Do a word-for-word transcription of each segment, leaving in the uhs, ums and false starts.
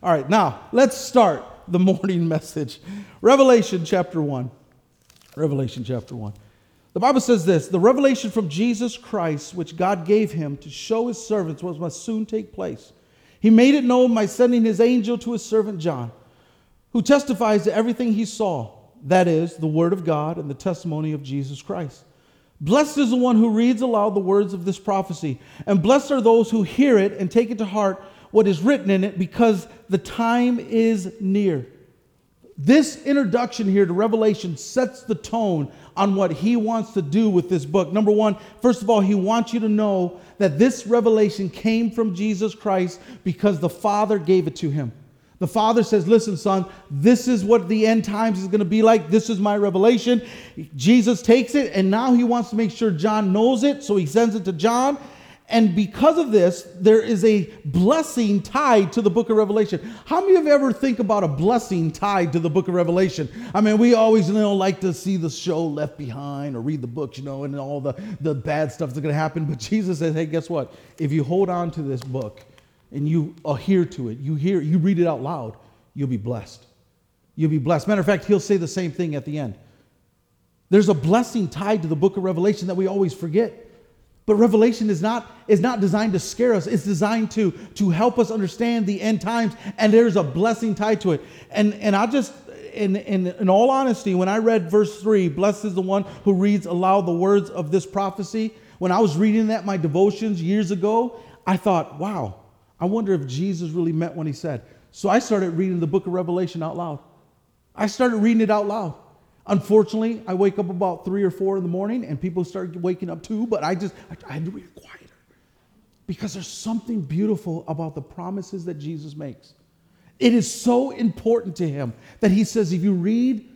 All right, now let's start the morning message. Revelation chapter one. Revelation chapter one. The Bible says this, the revelation from Jesus Christ, which God gave him to show his servants what must soon take place. He made it known by sending his angel to his servant John, who testifies to everything he saw, that is, the word of God and the testimony of Jesus Christ. Blessed is the one who reads aloud the words of this prophecy, and blessed are those who hear it and take it to heart what is written in it, because the time is near. This introduction here to Revelation sets the tone on what he wants to do with this book. Number one, first of all, he wants you to know that this revelation came from Jesus Christ because the Father gave it to him. The Father says, listen, son, this is what the end times is going to be like. This is my revelation. Jesus takes it, and now he wants to make sure John knows it, so he sends it to John. And because of this, there is a blessing tied to the book of Revelation. How many of you ever think about a blessing tied to the book of Revelation? I mean, we always, you know, like to see the show Left Behind or read the books, you know, and all the, the bad stuff that's going to happen. But Jesus says, hey, guess what? If you hold on to this book and you adhere to it, you hear, you read it out loud, you'll be blessed. You'll be blessed. Matter of fact, he'll say the same thing at the end. There's a blessing tied to the book of Revelation that we always forget. But Revelation is not, is not designed to scare us. It's designed to, to help us understand the end times, and there's a blessing tied to it. And, and I just, in, in, in all honesty, when I read verse three, blessed is the one who reads aloud the words of this prophecy, when I was reading that, my devotions years ago, I thought, wow, I wonder if Jesus really meant what he said. So I started reading the book of Revelation out loud. I started reading it out loud. Unfortunately, I wake up about three or four in the morning and people start waking up too, but I just, I, I had to read it quieter. Because there's something beautiful about the promises that Jesus makes. It is so important to him that he says, if you read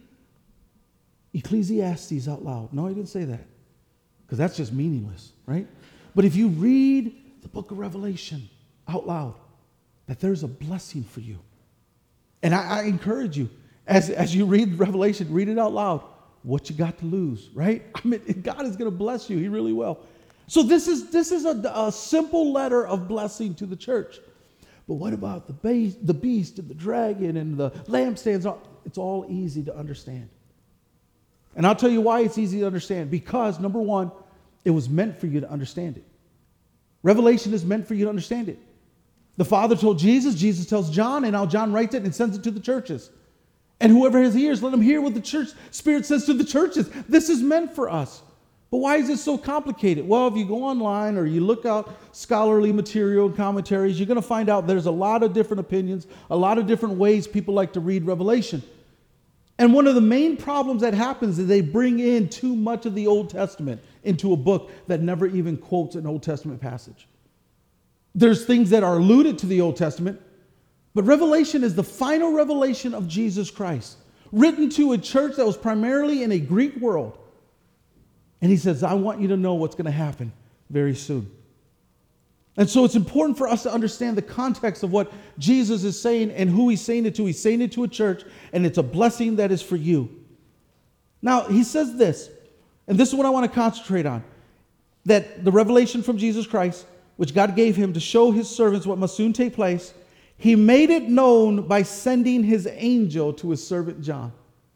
Ecclesiastes out loud, no, he didn't say that, because that's just meaningless, right? But if you read the book of Revelation out loud, that there's a blessing for you. And I, I encourage you, As, as you read Revelation, read it out loud. What you got to lose, right? I mean, God is going to bless you. He really will. So this is this is a, a simple letter of blessing to the church. But what about the beast, the beast and the dragon and the lampstands? It's all easy to understand. And I'll tell you why it's easy to understand. Because, number one, it was meant for you to understand it. Revelation is meant for you to understand it. The Father told Jesus, Jesus tells John, and now John writes it and sends it to the churches. And whoever has ears, let him hear what the church Spirit says to the churches. This is meant for us. But why is it so complicated? Well, if you go online or you look out scholarly material and commentaries, you're going to find out there's a lot of different opinions, a lot of different ways people like to read Revelation. And one of the main problems that happens is they bring in too much of the Old Testament into a book that never even quotes an Old Testament passage. There's things that are alluded to the Old Testament, but Revelation is the final revelation of Jesus Christ, written to a church that was primarily in a Greek world. And he says, I want you to know what's going to happen very soon. And so it's important for us to understand the context of what Jesus is saying and who he's saying it to. He's saying it to a church, and it's a blessing that is for you. Now, he says this, and this is what I want to concentrate on, that the revelation from Jesus Christ, which God gave him to show his servants what must soon take place, he made it known by sending his angel to his servant John.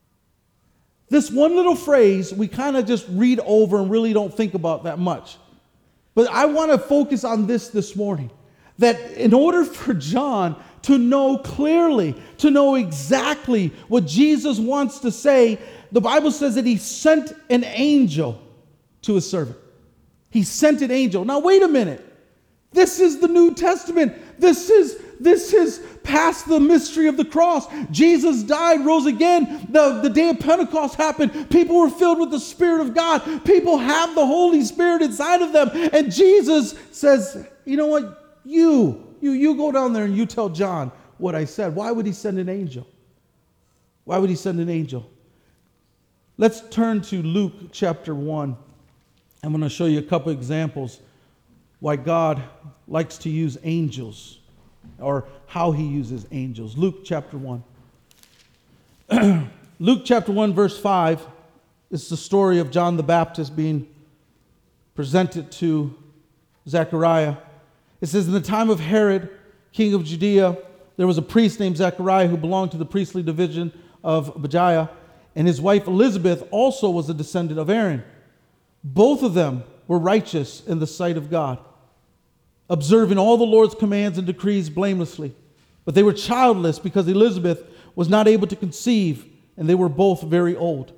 This one little phrase we kind of just read over and really don't think about that much. But I want to focus on this this morning. That in order for John to know clearly, to know exactly what Jesus wants to say, the Bible says that he sent an angel to his servant. He sent an angel. Now wait a minute. This is the New Testament. This is This is past the mystery of the cross. Jesus died, rose again. The, the day of Pentecost happened. People were filled with the Spirit of God. People have the Holy Spirit inside of them. And Jesus says, you know what? You, you, you go down there and you tell John what I said. Why would he send an angel? Why would he send an angel? Let's turn to Luke chapter one. I'm going to show you a couple examples why God likes to use angels, or how he uses angels. Luke chapter one. Luke chapter one, verse five is the story of John the Baptist being presented to Zechariah. It says, in the time of Herod, king of Judea, there was a priest named Zechariah who belonged to the priestly division of Abijah, and his wife Elizabeth also was a descendant of Aaron. Both of them were righteous in the sight of God, observing all the Lord's commands and decrees blamelessly. But they were childless because Elizabeth was not able to conceive, and they were both very old.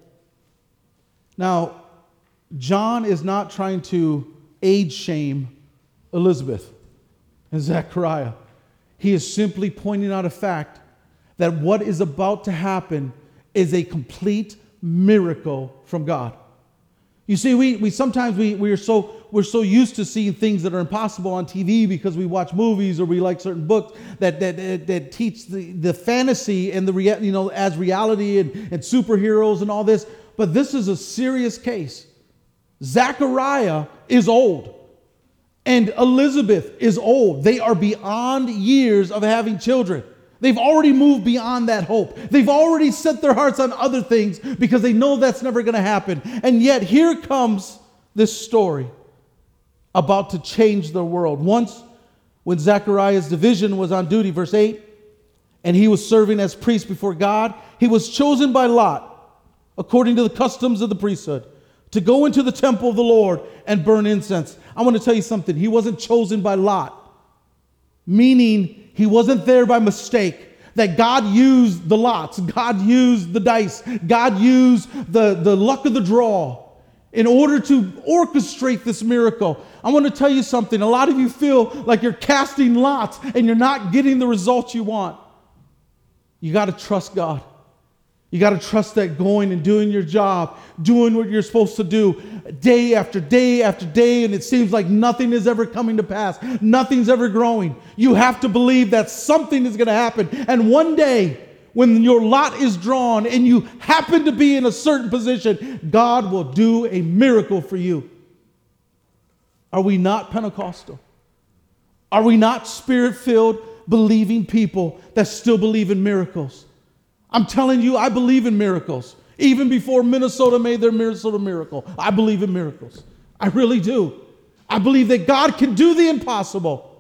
Now, John is not trying to age shame Elizabeth and Zechariah. He is simply pointing out a fact that what is about to happen is a complete miracle from God. You see, we, we sometimes we, we are so we're so used to seeing things that are impossible on T V because we watch movies or we like certain books that that that, that teach the, the fantasy and the rea- you know as reality and, and superheroes and all this. But this is a serious case. Zechariah is old. And Elizabeth is old. They are beyond years of having children. They've already moved beyond that hope. They've already set their hearts on other things because they know that's never going to happen. And yet here comes this story about to change the world. Once, when Zechariah's division was on duty, verse eight, and he was serving as priest before God, he was chosen by lot, according to the customs of the priesthood, to go into the temple of the Lord and burn incense. I want to tell you something. He wasn't chosen by lot, meaning he wasn't there by mistake. That God used the lots. God used the dice. God used the, the luck of the draw in order to orchestrate this miracle. I want to tell you something. A lot of you feel like you're casting lots and you're not getting the results you want. You got to trust God. You got to trust that going and doing your job, doing what you're supposed to do day after day after day, and it seems like nothing is ever coming to pass. Nothing's ever growing. You have to believe that something is going to happen. And one day, when your lot is drawn and you happen to be in a certain position, God will do a miracle for you. Are we not Pentecostal? Are we not Spirit-filled, believing people that still believe in miracles? I'm telling you, I believe in miracles. Even before Minnesota made their Minnesota miracle, I believe in miracles. I really do. I believe that God can do the impossible.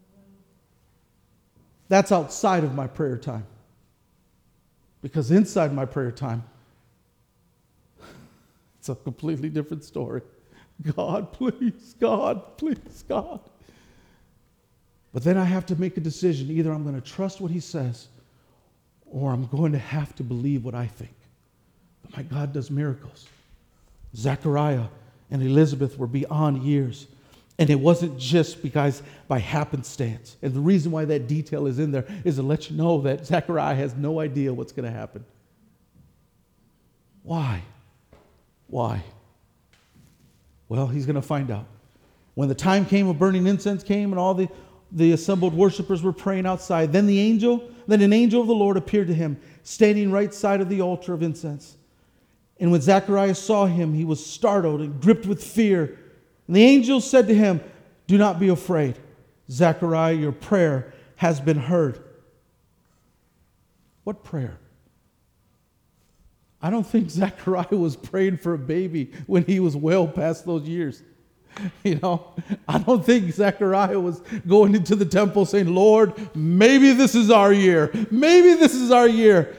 That's outside of my prayer time. Because inside my prayer time, it's a completely different story. God, please, God, please, God. But then I have to make a decision. Either I'm going to trust what he says, or I'm going to have to believe what I think. But my God does miracles. Zechariah and Elizabeth were beyond years. And it wasn't just because by happenstance. And the reason why that detail is in there is to let you know that Zechariah has no idea what's going to happen. Why? Why? Well, he's going to find out. When the time came of burning incense came and all the, the assembled worshipers were praying outside, then the angel, then an angel of the Lord appeared to him, standing right side of the altar of incense. And when Zechariah saw him, he was startled and gripped with fear. And the angel said to him, "Do not be afraid, Zechariah, your prayer has been heard." What prayer? I don't think Zechariah was praying for a baby when he was well past those years. You know, I don't think Zechariah was going into the temple saying, "Lord, maybe this is our year. Maybe this is our year."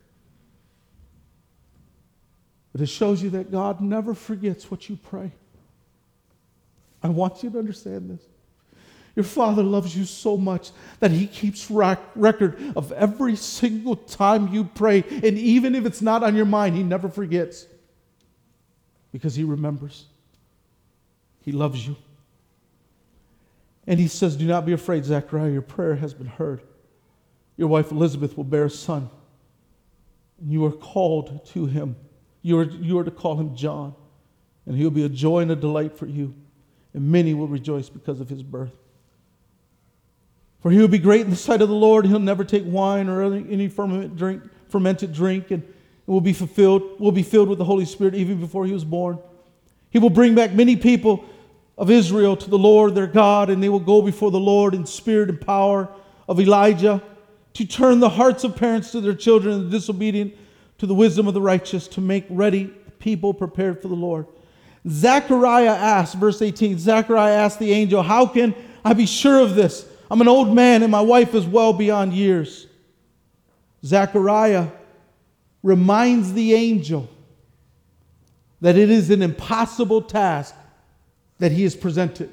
But it shows you that God never forgets what you pray. I want you to understand this. Your Father loves you so much that he keeps rac- record of every single time you pray. And even if it's not on your mind, he never forgets. Because he remembers. He loves you. And he says, "Do not be afraid, Zechariah. Your prayer has been heard. Your wife Elizabeth will bear a son. And you are called to him. You are, you are to call him John. And he will be a joy and a delight for you. And many will rejoice because of his birth. For he will be great in the sight of the Lord. He'll never take wine or any, any fermented drink, fermented drink, and will be fulfilled, will be filled with the Holy Spirit even before he was born. He will bring back many people of Israel to the Lord their God, and they will go before the Lord in spirit and power of Elijah, to turn the hearts of parents to their children and the disobedient to the wisdom of the righteous, to make ready people prepared for the Lord." Zechariah asked, verse eighteen, Zechariah asked the angel, "How can I be sure of this? I'm an old man and my wife is well beyond years. Zechariah reminds the angel that it is an impossible task that he is presented.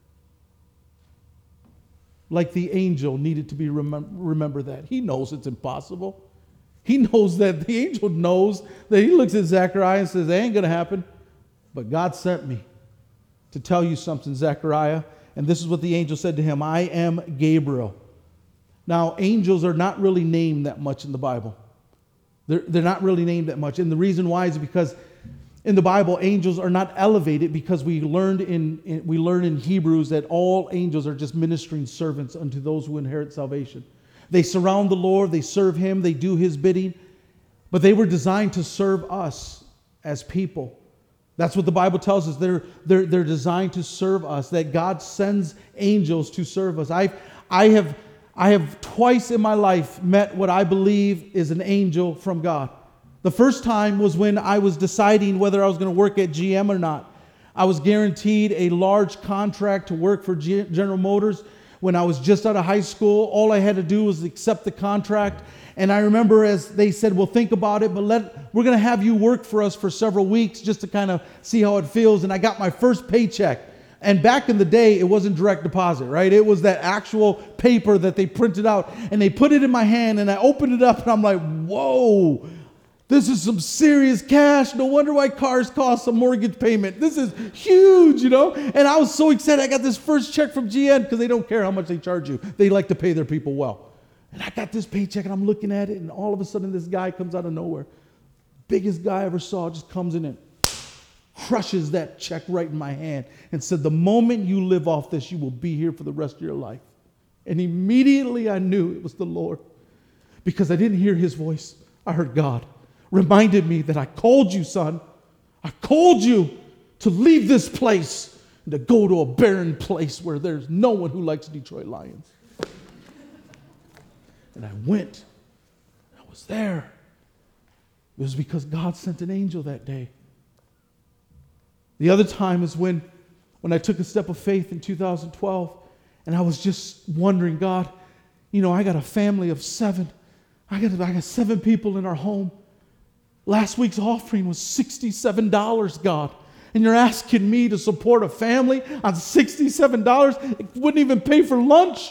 Like the angel needed to be remem- remember that. He knows it's impossible. He knows that the angel knows that he looks at Zechariah and says, it ain't going to happen. But God sent me to tell you something, Zechariah. And this is what the angel said to him. I am Gabriel. Now, angels are not really named that much in the Bible. They're, they're not really named that much. And the reason why is because in the Bible, angels are not elevated because we learned in, in we learn in Hebrews that all angels are just ministering servants unto those who inherit salvation. They surround the Lord, they serve Him, they do His bidding, but they were designed to serve us as people. That's what the Bible tells us. They're, they're, they're designed to serve us, that God sends angels to serve us. I've, I have, I have twice in my life met what I believe is an angel from God. The first time was when I was deciding whether I was going to work at G M or not. I was guaranteed a large contract to work for G- General Motors when I was just out of high school. All I had to do was accept the contract. And I remember as they said, well, think about it, but let, we're going to have you work for us for several weeks just to kind of see how it feels. And I got my first paycheck. And back in the day, it wasn't direct deposit, right? It was that actual paper that they printed out. And they put it in my hand, and I opened it up, and I'm like, whoa, this is some serious cash. No wonder why cars cost a mortgage payment. This is huge, you know? And I was so excited. I got this first check from G M because they don't care how much they charge you. They like to pay their people well. And I got this paycheck, and I'm looking at it, and all of a sudden this guy comes out of nowhere. Biggest guy I ever saw, just comes in and crushes that check right in my hand and said, the moment you live off this, you will be here for the rest of your life. And immediately I knew it was the Lord, because I didn't hear his voice. I heard God. Reminded me that I called you, son. I called you to leave this place and to go to a barren place where there's no one who likes Detroit Lions. And I went. I was there. It was because God sent an angel that day. The other time is when, when I took a step of faith in two thousand twelve, and I was just wondering, God, you know, I got a family of seven. I got, I got seven people in our home. Last week's offering was sixty-seven dollars, God. And you're asking me to support a family on sixty-seven dollars? It wouldn't even pay for lunch.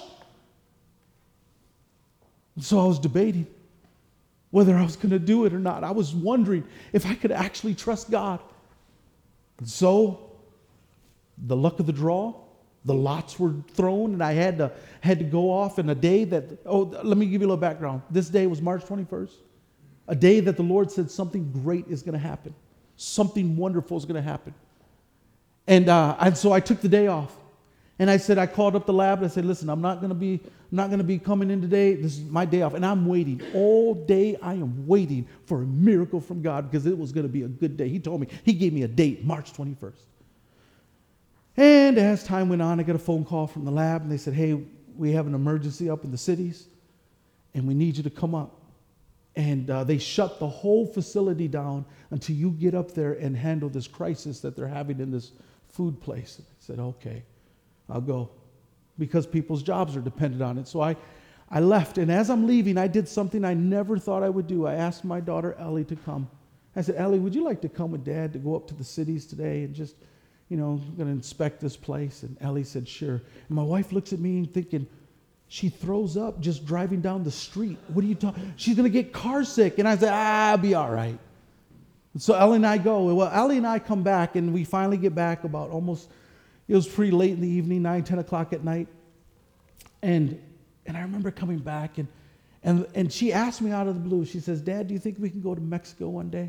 And so I was debating whether I was going to do it or not. I was wondering if I could actually trust God. And so the luck of the draw, the lots were thrown, and I had to, had to go off in a day that, oh, let me give you a little background. This day was March twenty-first. A day that the Lord said something great is going to happen. Something wonderful is going to happen. And, uh, and so I took the day off. And I said, I called up the lab and I said, listen, I'm not going to be, I'm not going to be coming in today. This is my day off. And I'm waiting. All day I am waiting for a miracle from God because it was going to be a good day. He told me, he gave me a date, March twenty-first. And as time went on, I got a phone call from the lab and they said, hey, we have an emergency up in the cities and we need you to come up. And uh, they shut the whole facility down until you get up there and handle this crisis that they're having in this food place. I said, okay, I'll go. Because people's jobs are dependent on it. So I, I left. And as I'm leaving, I did something I never thought I would do. I asked my daughter, Ellie, to come. I said, Ellie, would you like to come with Dad to go up to the cities today and just, you know, going to inspect this place? And Ellie said, sure. And my wife looks at me and thinking, she throws up just driving down the street. What are you talking? She's going to get car sick. And I said, ah, I'll be all right. And so Ellie and I go. Well, Ellie and I come back, and we finally get back about almost, it was pretty late in the evening, nine, ten o'clock at night. And and I remember coming back, and, and, and she asked me out of the blue, she says, Dad, do you think we can go to Mexico one day?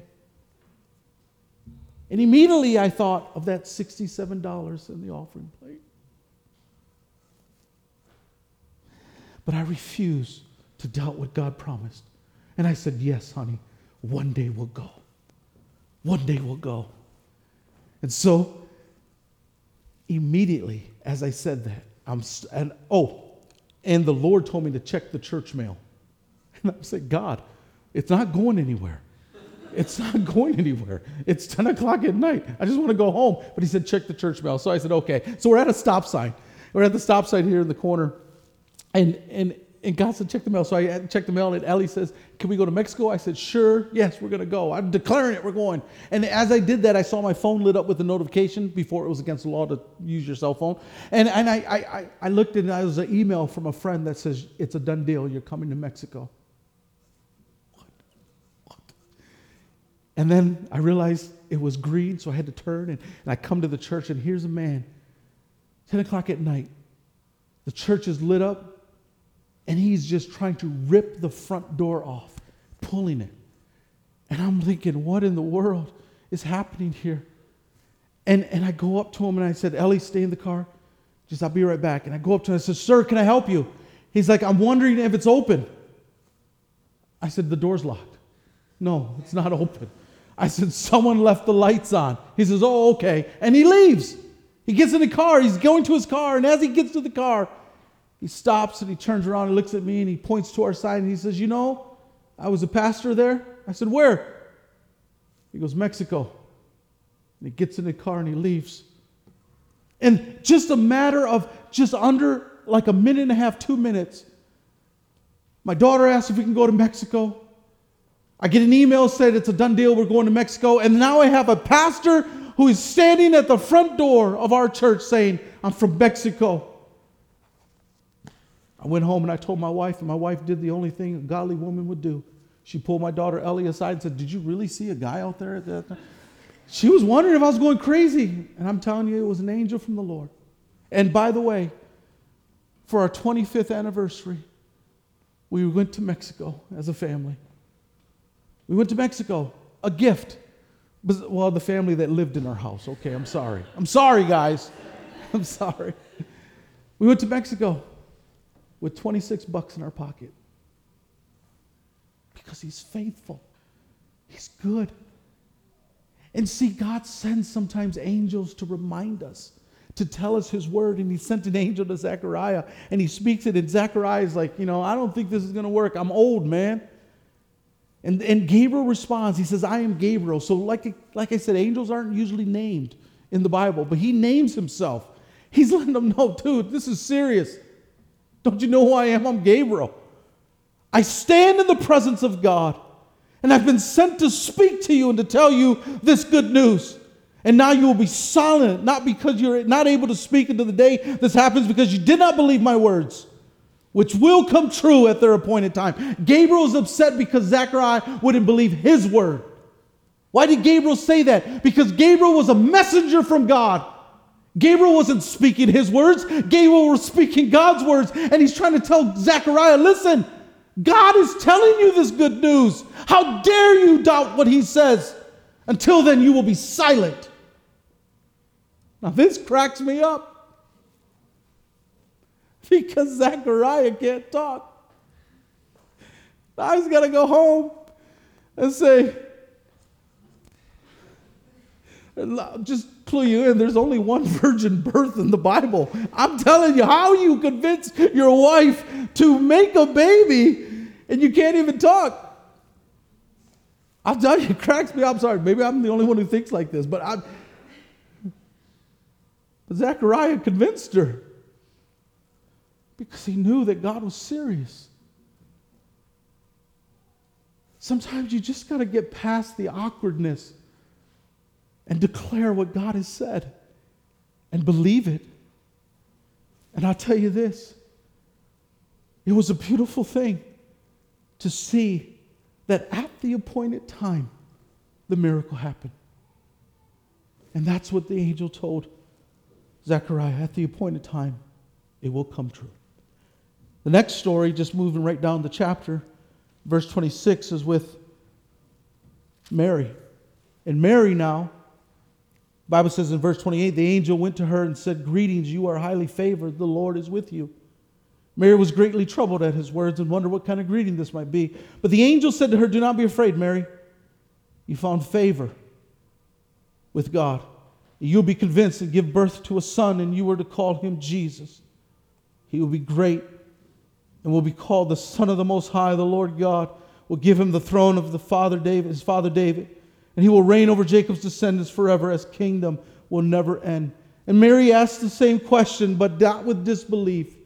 And immediately I thought of that sixty-seven dollars in the offering plate. But I refused to doubt what God promised. And I said, yes, honey, one day we'll go. One day we'll go. And so, immediately, as I said that, I'm, st- and oh, and the Lord told me to check the church mail. And I said, God, it's not going anywhere. It's not going anywhere. It's ten o'clock at night. I just want to go home. But he said, check the church mail. So I said, okay. So we're at a stop sign. We're at the stop sign here in the corner. And, and, and God said, check the mail. So I checked the mail, and Ellie says, can we go to Mexico? I said, sure. Yes, we're going to go. I'm declaring it. We're going. And as I did that, I saw my phone lit up with a notification before it was against the law to use your cell phone. And, and I, I, I looked, and there was an email from a friend that says, it's a done deal. You're coming to Mexico. What? What? And then I realized it was green, so I had to turn, and, and I come to the church, and here's a man, ten o'clock at night. The church is lit up. And he's just trying to rip the front door off, pulling it. And I'm thinking, what in the world is happening here? And, and I go up to him and I said, Ellie, stay in the car. Just, I'll be right back. And I go up to him and I said, sir, can I help you? He's like, I'm wondering if it's open. I said, the door's locked. No, it's not open. I said, someone left the lights on. He says, oh, okay. And he leaves. He gets in the car. He's going to his car. And as he gets to the car, he stops and he turns around and looks at me and he points to our side and he says, you know, I was a pastor there. I said, where? He goes, Mexico. And he gets in the car and he leaves. And just a matter of just under like a minute and a half, two minutes, my daughter asks if we can go to Mexico. I get an email said it's a done deal. We're going to Mexico. And now I have a pastor who is standing at the front door of our church saying, I'm from Mexico. I went home and I told my wife, and my wife did the only thing a godly woman would do. She pulled my daughter Ellie aside and said, did you really see a guy out there at that time? She was wondering if I was going crazy. And I'm telling you, it was an angel from the Lord. And by the way, for our twenty-fifth anniversary, we went to Mexico as a family. We went to Mexico, a gift. Well, the family that lived in our house. Okay, I'm sorry. I'm sorry, guys. I'm sorry. We went to Mexico with twenty-six bucks in our pocket. Because he's faithful. He's good. And see, God sends sometimes angels to remind us, to tell us his word. And he sent an angel to Zechariah, and he speaks it, and Zechariah is like, you know, I don't think this is going to work. I'm old, man. And, and Gabriel responds. He says, I am Gabriel. So like, like I said, angels aren't usually named in the Bible, but he names himself. He's letting them know, dude, this is serious. Don't you know who I am? I'm Gabriel. I stand in the presence of God, and I've been sent to speak to you and to tell you this good news. And now you will be silent, not because you're not able to speak until the day this happens, because you did not believe my words, which will come true at their appointed time. Gabriel is upset because Zechariah wouldn't believe his word. Why did Gabriel say that? Because Gabriel was a messenger from God. Gabriel wasn't speaking his words. Gabriel was speaking God's words. And he's trying to tell Zechariah, listen, God is telling you this good news. How dare you doubt what he says? Until then, you will be silent. Now, this cracks me up. Because Zechariah can't talk. Now he's got to go home and say, just clue you in, there's only one virgin birth in the Bible. I'm telling you, how you convince your wife to make a baby and you can't even talk? I'll tell you, it cracks me up. I'm sorry, maybe I'm the only one who thinks like this, but I. But Zechariah convinced her because he knew that God was serious. Sometimes you just got to get past the awkwardness and declare what God has said and believe it. And I'll tell you this, it was a beautiful thing to see that at the appointed time, the miracle happened. And that's what the angel told Zechariah. At the appointed time, it will come true. The next story, just moving right down the chapter, verse twenty-six, is with Mary. And Mary now, the Bible says in verse twenty-eight, the angel went to her and said, greetings, you are highly favored, the Lord is with you. Mary was greatly troubled at his words and wondered what kind of greeting this might be. But the angel said to her, do not be afraid, Mary. You found favor with God. You'll be convinced and give birth to a son, and you are to call him Jesus. He will be great and will be called the Son of the Most High. The Lord God will give him the throne of the father David, his father David, and he will reign over Jacob's descendants forever. His kingdom will never end. And Mary asked the same question, but not with disbelief.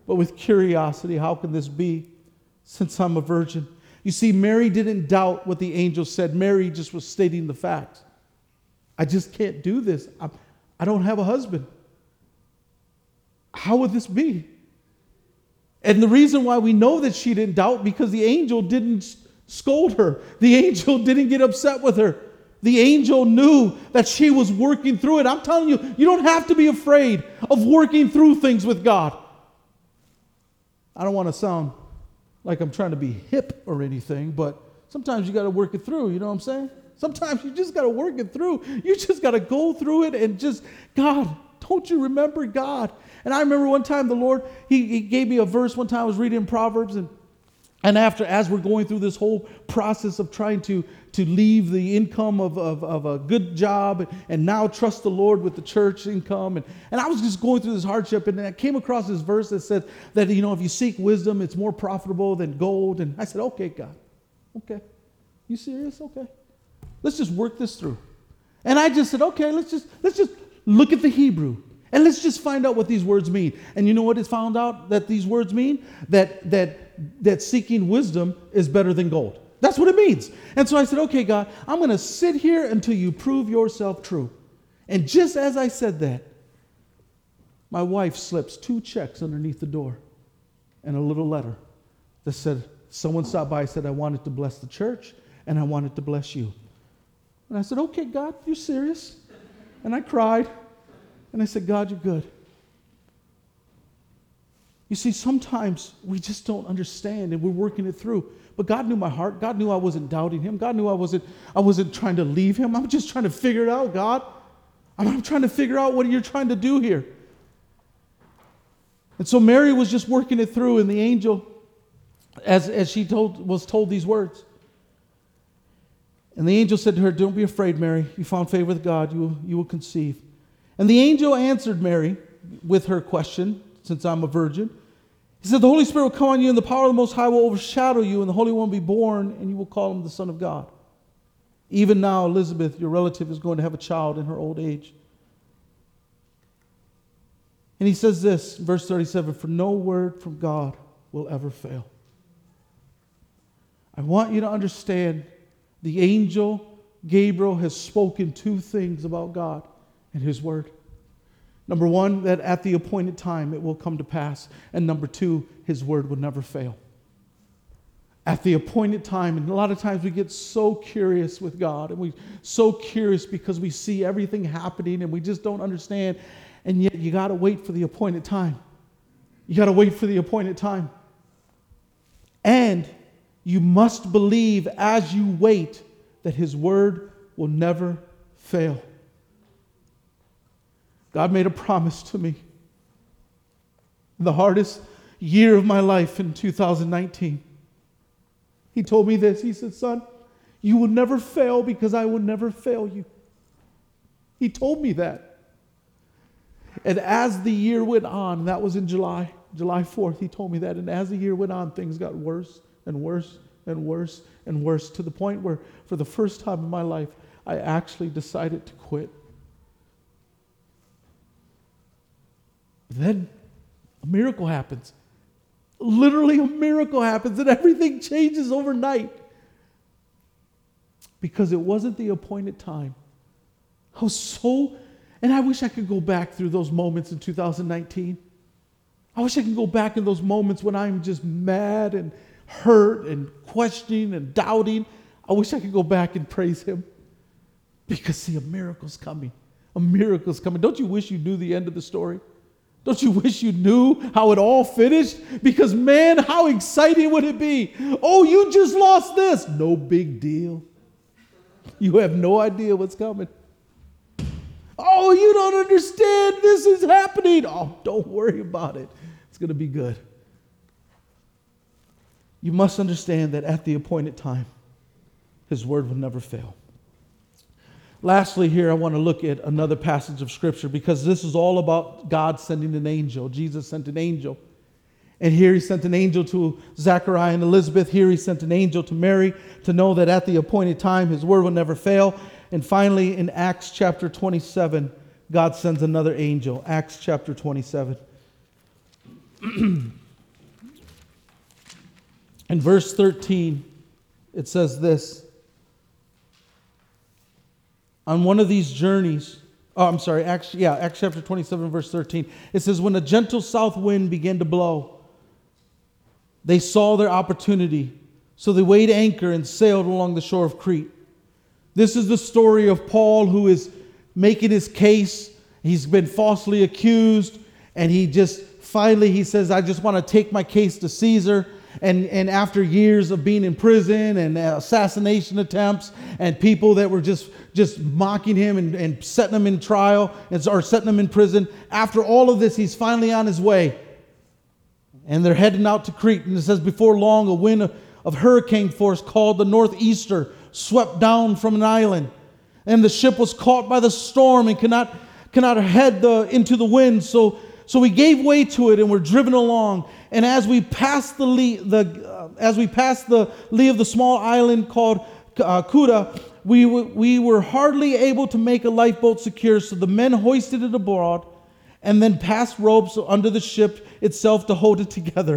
but with curiosity. How can this be, since I'm a virgin? You see, Mary didn't doubt what the angel said. Mary just was stating the facts. I just can't do this. I, I don't have a husband. How would this be? And the reason why we know that she didn't doubt, because the angel didn't scold her. The angel didn't get upset with her. The angel knew that she was working through it. I'm telling you, you don't have to be afraid of working through things with God. I don't want to sound like I'm trying to be hip or anything, but sometimes you got to work it through. You know what I'm saying? Sometimes you just got to work it through. You just got to go through it and just, God, don't you remember God? And I remember one time the Lord, he, he gave me a verse one time. I was reading in Proverbs, and and after, as we're going through this whole process of trying to, to leave the income of, of, of a good job and, and now trust the Lord with the church income. And, and I was just going through this hardship, and I came across this verse that said that, you know, if you seek wisdom, it's more profitable than gold. And I said, okay, God, okay. You serious? Okay. Let's just work this through. And I just said, okay, let's just let's just look at the Hebrew. And let's just find out what these words mean. And you know what it's found out that these words mean? That that that seeking wisdom is better than gold. That's what it means. And so I said, okay, God, I'm going to sit here until you prove yourself true. And just as I said that, my wife slips two checks underneath the door and a little letter that said, someone stopped by and said, I wanted to bless the church and I wanted to bless you. And I said, okay, God, you're serious? And I cried. And I said, God, you're good. You see, sometimes we just don't understand and we're working it through. But God knew my heart. God knew I wasn't doubting him. God knew I wasn't, I wasn't trying to leave him. I'm just trying to figure it out, God. I'm, I'm trying to figure out what you're trying to do here. And so Mary was just working it through, and the angel, as, as she told, was told these words. And the angel said to her, don't be afraid, Mary. You found favor with God. You will, you will conceive. And the angel answered Mary with her question, since I'm a virgin. He said, the Holy Spirit will come on you, and the power of the Most High will overshadow you, and the Holy One will be born, and you will call him the Son of God. Even now, Elizabeth, your relative, is going to have a child in her old age. And he says this, verse thirty-seven, for no word from God will ever fail. I want you to understand the angel Gabriel has spoken two things about God and his word. Number one, that at the appointed time it will come to pass. And number two, his word will never fail. At the appointed time, and a lot of times we get so curious with God, and we're so curious because we see everything happening and we just don't understand. And yet you got to wait for the appointed time. You got to wait for the appointed time. And you must believe as you wait that his word will never fail. God made a promise to me. The hardest year of my life in two thousand nineteen. He told me this. He said, son, you will never fail because I will never fail you. He told me that. And as the year went on, that was in July, July fourth, he told me that. And as the year went on, things got worse and worse and worse and worse, to the point where for the first time in my life, I actually decided to quit. Then a miracle happens. Literally a miracle happens, and everything changes overnight. Because it wasn't the appointed time. I was so, and I wish I could go back through those moments in two thousand nineteen. I wish I could go back in those moments when I'm just mad and hurt and questioning and doubting. I wish I could go back and praise him. Because see, a miracle's coming. A miracle's coming. Don't you wish you knew the end of the story? Don't you wish you knew how it all finished? Because man, how exciting would it be? Oh, you just lost this. No big deal. You have no idea what's coming. Oh, you don't understand. This is happening. Oh, don't worry about it. It's going to be good. You must understand that at the appointed time, his word will never fail. Lastly, here I want to look at another passage of Scripture, because this is all about God sending an angel. Jesus sent an angel. And here he sent an angel to Zechariah and Elizabeth. Here he sent an angel to Mary to know that at the appointed time his word will never fail. And finally, in Acts chapter twenty-seven, God sends another angel. Acts chapter twenty-seven. In verse thirteen, it says this. On one of these journeys, oh, I'm sorry, Acts, yeah, Acts chapter twenty-seven, verse thirteen. It says, when a gentle south wind began to blow, they saw their opportunity. So they weighed anchor and sailed along the shore of Crete. This is the story of Paul, who is making his case. He's been falsely accused, and he just finally, he says, I just want to take my case to Caesar. And, and after years of being in prison and assassination attempts and people that were just, just mocking him and, and setting him in trial and, or setting him in prison, after all of this, he's finally on his way. And they're heading out to Crete. And it says, before long, a wind of, of hurricane force called the Northeaster swept down from an island. And the ship was caught by the storm and cannot, cannot head the, into the wind. So, so we gave way to it and were driven along. And as we passed the lee, the uh, as we passed the lee of the small island called uh, Kuta, we w- we were hardly able to make a lifeboat secure. So the men hoisted it aboard, and then passed ropes under the ship itself to hold it together.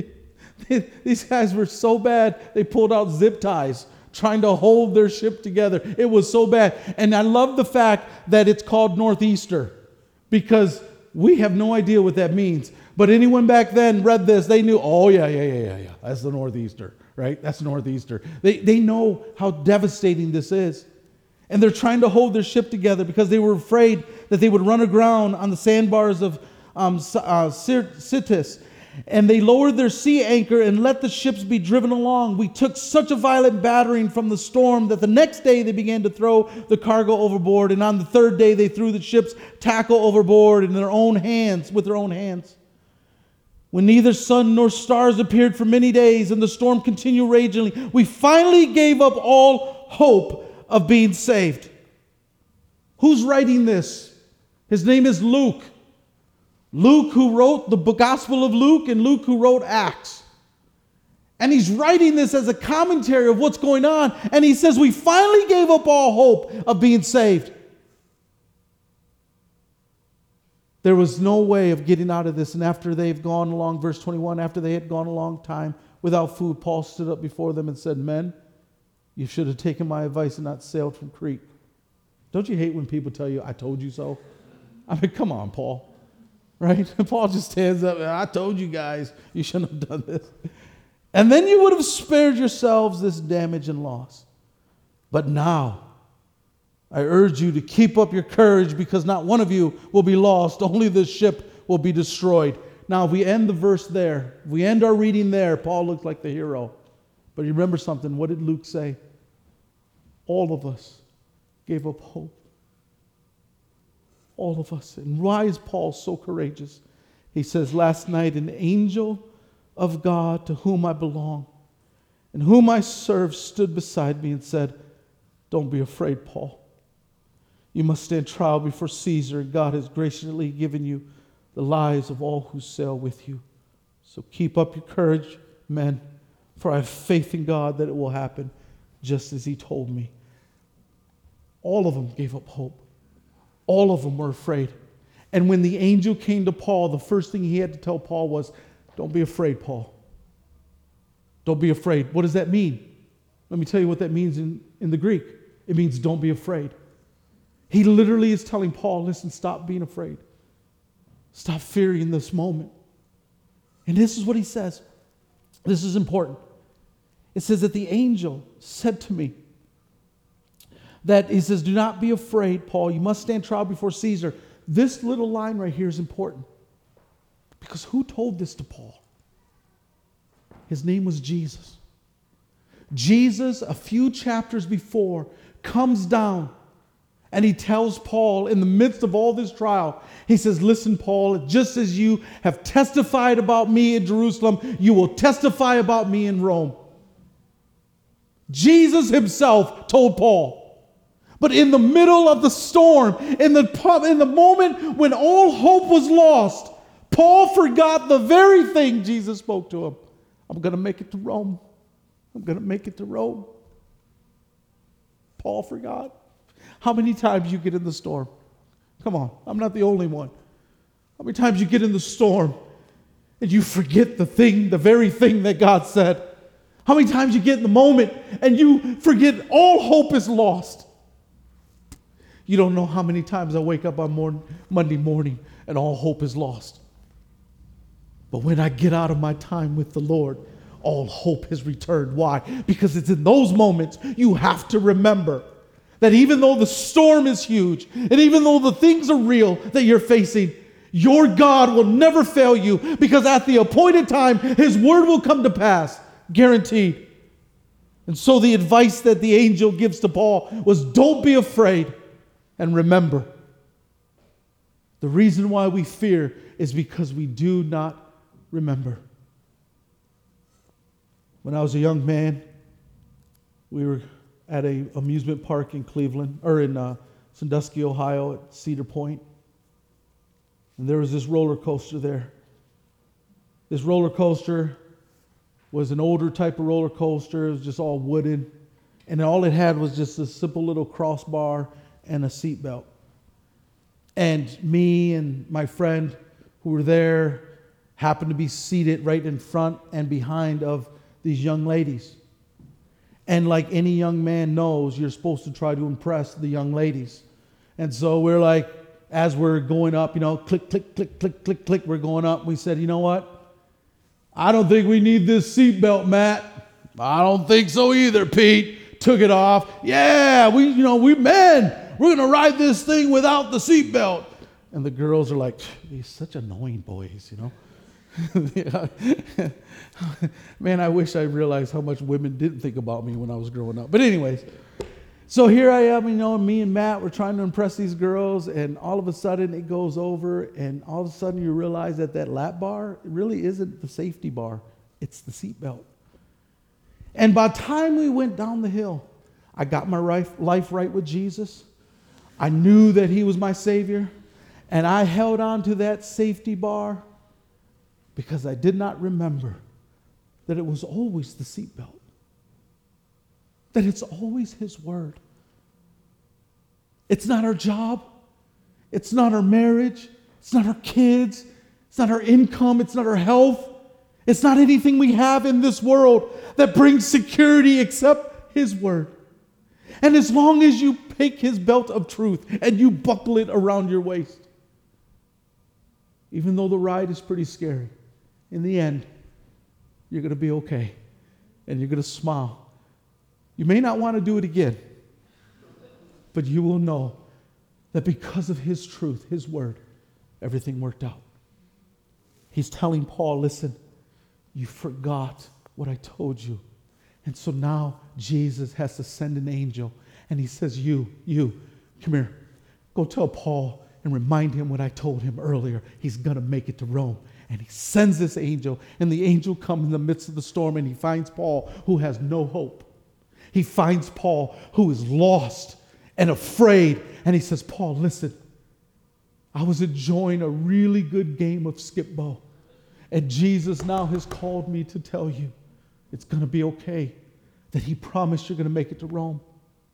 These guys were so bad, they pulled out zip ties trying to hold their ship together. It was so bad. And I love the fact that it's called Northeaster, because we have no idea what that means. But anyone back then read this, they knew, oh, yeah, yeah, yeah, yeah, yeah. That's the Northeaster, right? That's Northeaster. They, they know how devastating this is. And they're trying to hold their ship together because they were afraid that they would run aground on the sandbars of um, uh, Syrtis. And they lowered their sea anchor and let the ships be driven along. We took such a violent battering from the storm that the next day they began to throw the cargo overboard. And on the third day they threw the ship's tackle overboard in their own hands, with their own hands. When neither sun nor stars appeared for many days and the storm continued raging, we finally gave up all hope of being saved. Who's writing this? His name is Luke. Luke, who wrote the Gospel of Luke, and Luke, who wrote Acts. And he's writing this as a commentary of what's going on. And he says, we finally gave up all hope of being saved. There was no way of getting out of this. And after they've gone along, verse twenty-one, after they had gone a long time without food, Paul stood up before them and said, men, you should have taken my advice and not sailed from Crete. Don't you hate when people tell you, I told you so? I mean, come on, Paul. Right? Paul just stands up and I told you guys you shouldn't have done this. And then you would have spared yourselves this damage and loss. But now, I urge you to keep up your courage, because not one of you will be lost. Only the ship will be destroyed. Now, if we end the verse there, if we end our reading there, Paul looks like the hero. But you remember something. What did Luke say? All of us gave up hope. All of us. And why is Paul so courageous? He says, last night an angel of God to whom I belong and whom I serve stood beside me and said, don't be afraid, Paul. You must stand trial before Caesar. God has graciously given you the lives of all who sail with you. So keep up your courage, men, for I have faith in God that it will happen just as he told me. All of them gave up hope. All of them were afraid. And when the angel came to Paul, the first thing he had to tell Paul was, don't be afraid, Paul. Don't be afraid. What does that mean? Let me tell you what that means in, in the Greek. It means don't be afraid. He literally is telling Paul, listen, stop being afraid. Stop fearing this moment. And this is what he says. This is important. It says that the angel said to me, that he says, do not be afraid, Paul. You must stand trial before Caesar. This little line right here is important. Because who told this to Paul? His name was Jesus. Jesus, a few chapters before, comes down and he tells Paul in the midst of all this trial, he says, listen, Paul, just as you have testified about me in Jerusalem, you will testify about me in Rome. Jesus himself told Paul. But in the middle of the storm, in the, in the moment when all hope was lost, Paul forgot the very thing Jesus spoke to him. I'm going to make it to Rome. I'm going to make it to Rome. Paul forgot. How many times you get in the storm? Come on, I'm not the only one. How many times you get in the storm and you forget the thing, the very thing that God said? How many times you get in the moment and you forget all hope is lost? You don't know how many times I wake up on morning, Monday morning and all hope is lost. But when I get out of my time with the Lord, all hope has returned. Why? Because it's in those moments you have to remember that even though the storm is huge, and even though the things are real that you're facing, your God will never fail you, because at the appointed time, His word will come to pass, guaranteed. And so the advice that the angel gives to Paul was, don't be afraid, and remember. The reason why we fear is because we do not remember. When I was a young man, we were at a amusement park in Cleveland, or in uh, Sandusky, Ohio, at Cedar Point. And there was this roller coaster there. This roller coaster was an older type of roller coaster. It was just all wooden. And all it had was just a simple little crossbar and a seat belt. And me and my friend who were there happened to be seated right in front and behind of these young ladies. And like any young man knows, you're supposed to try to impress the young ladies. And so we're like, as we're going up, you know, click, click, click, click, click, click, we're going up. We said, you know what? I don't think we need this seatbelt, Matt. I don't think so either, Pete. Took it off. Yeah, we, you know, we men, we're going to ride this thing without the seatbelt. And the girls are like, these such annoying boys, you know. Man, I wish I realized how much women didn't think about me when I was growing up. But anyways, so here I am, you know, me and Matt, we're trying to impress these girls, and all of a sudden it goes over, and all of a sudden you realize that that lap bar really isn't the safety bar, it's the seat belt. And by the time we went down the hill, I got my life, life right with Jesus. I knew that He was my Savior, and I held on to that safety bar because I did not remember that it was always the seatbelt, that it's always His word. It's not our job. It's not our marriage. It's not our kids. It's not our income. It's not our health. It's not anything we have in this world that brings security except His word. And as long as you take His belt of truth and you buckle it around your waist, even though the ride is pretty scary, in the end, you're going to be okay. And you're going to smile. You may not want to do it again, but you will know that because of His truth, His word, everything worked out. He's telling Paul, listen, you forgot what I told you. And so now Jesus has to send an angel. And he says, you, you, come here. Go tell Paul and remind him what I told him earlier. He's going to make it to Rome. And he sends this angel, and the angel comes in the midst of the storm, and he finds Paul, who has no hope. He finds Paul, who is lost and afraid, and he says, Paul, listen, I was enjoying a really good game of skip ball, and Jesus now has called me to tell you it's going to be okay, that He promised you're going to make it to Rome.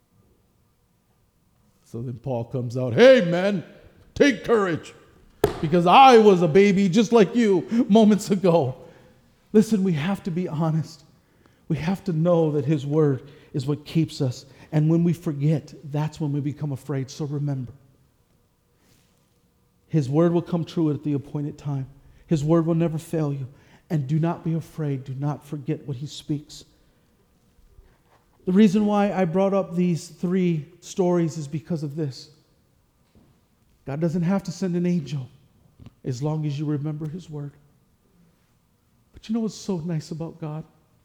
So then Paul comes out, hey, man, take courage. Because I was a baby just like you moments ago. Listen, we have to be honest. We have to know that His word is what keeps us. And when we forget, that's when we become afraid. So remember, His word will come true at the appointed time. His word will never fail you. And do not be afraid. Do not forget what He speaks. The reason why I brought up these three stories is because of this. God doesn't have to send an angel as long as you remember His word. But you know what's so nice about God?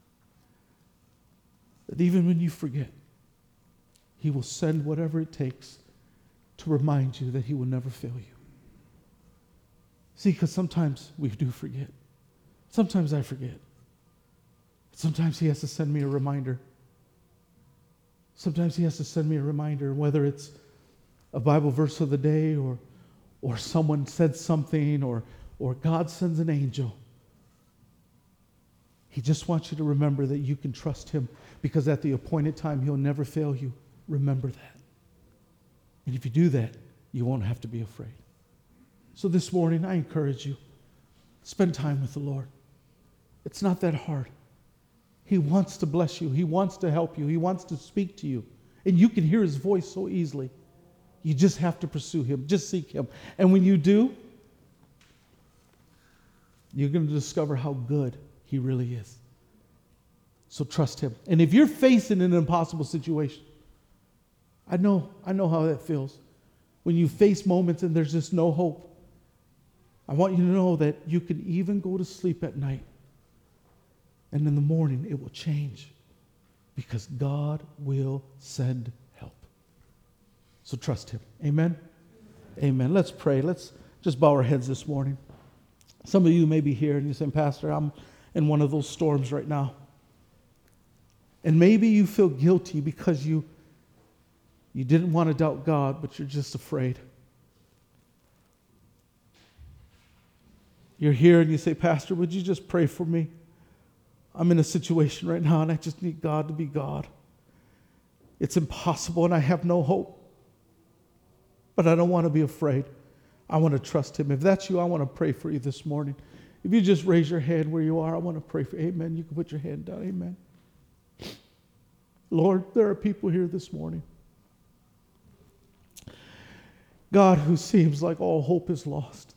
That even when you forget, He will send whatever it takes to remind you that He will never fail you. See, because sometimes we do forget. Sometimes I forget. Sometimes He has to send me a reminder. Sometimes He has to send me a reminder, whether it's a Bible verse of the day, or or someone said something, or or God sends an angel. He just wants you to remember that you can trust Him, because at the appointed time He'll never fail you. Remember that. And if you do that, you won't have to be afraid. So this morning I encourage you, Spend time with the Lord. It's not that hard. He wants to bless you. He wants to help you. He wants to speak to you. And you can hear his voice so easily. You just have to pursue him. Just seek him. And when you do, you're going to discover how good he really is. So trust him. And if you're facing an impossible situation, I know, I know how that feels. When you face moments and there's just no hope, I want you to know that you can even go to sleep at night, and in the morning it will change, because God will send help. So trust him. Amen? Amen. Let's pray. Let's just bow our heads this morning. Some of you may be here and you're saying, Pastor, I'm in one of those storms right now. And maybe you feel guilty because you, you didn't want to doubt God, but you're just afraid. You're here and you say, Pastor, would you just pray for me? I'm in a situation right now and I just need God to be God. It's impossible and I have no hope. But I don't want to be afraid. I want to trust him. If that's you, I want to pray for you this morning. If you just raise your hand where you are, I want to pray for you. Amen. You can put your hand down. Amen. Lord, there are people here this morning, God, who seems like all hope is lost.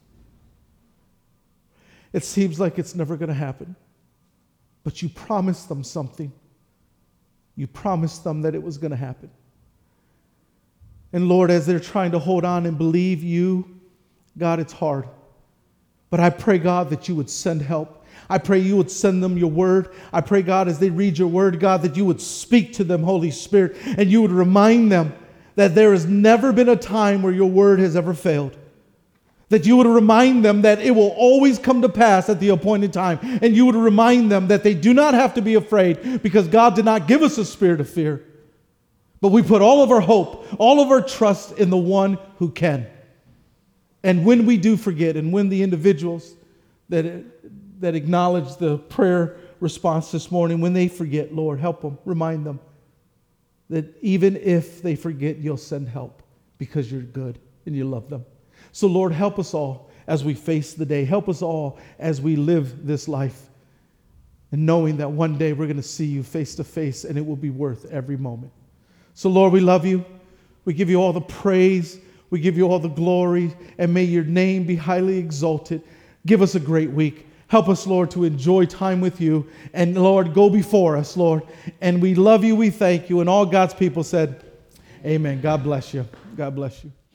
It seems like it's never going to happen. But you promised them something. You promised them that it was going to happen. And Lord, as they're trying to hold on and believe you, God, it's hard. But I pray, God, that you would send help. I pray you would send them your word. I pray, God, as they read your word, God, that you would speak to them, Holy Spirit, and you would remind them that there has never been a time where your word has ever failed. That you would remind them that it will always come to pass at the appointed time. And you would remind them that they do not have to be afraid, because God did not give us a spirit of fear. But we put all of our hope, all of our trust in the one who can. And when we do forget, and when the individuals that, that acknowledge the prayer response this morning, when they forget, Lord, help them, remind them that even if they forget, you'll send help, because you're good and you love them. So Lord, help us all as we face the day. Help us all as we live this life, and knowing that one day we're going to see you face to face, and it will be worth every moment. So Lord, we love you. We give you all the praise. We give you all the glory, and may your name be highly exalted. Give us a great week. Help us, Lord, to enjoy time with you. And Lord, go before us, Lord. And we love you. We thank you. And all God's people said, amen. God bless you. God bless you.